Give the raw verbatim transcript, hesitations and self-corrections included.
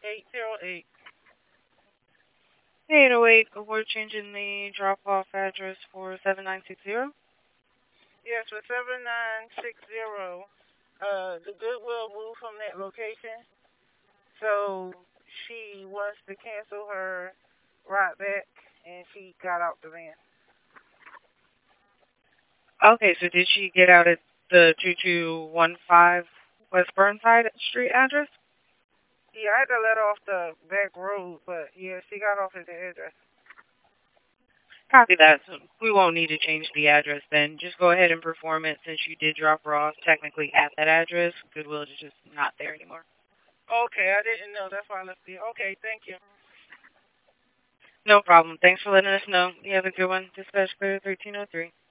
eight zero eight. eight oh eight, we're changing the drop-off address for seven nine six zero. Yes, for seven nine six zero. Uh, the Goodwill moved from that location, so she wants to cancel her ride back, and she got out the van. Okay, so did she get out at the two two one five West Burnside Street address? Yeah, I had to let her off the back road, but yeah, she got off at the address. Copy that. So we won't need to change the address then. Just go ahead and perform it since you did drop her off technically at that address. Goodwill is just not there anymore. Okay, I didn't know. That's why I left it. Okay, thank you. No problem. Thanks for letting us know. You have a good one. Dispatch clear thirteen oh three.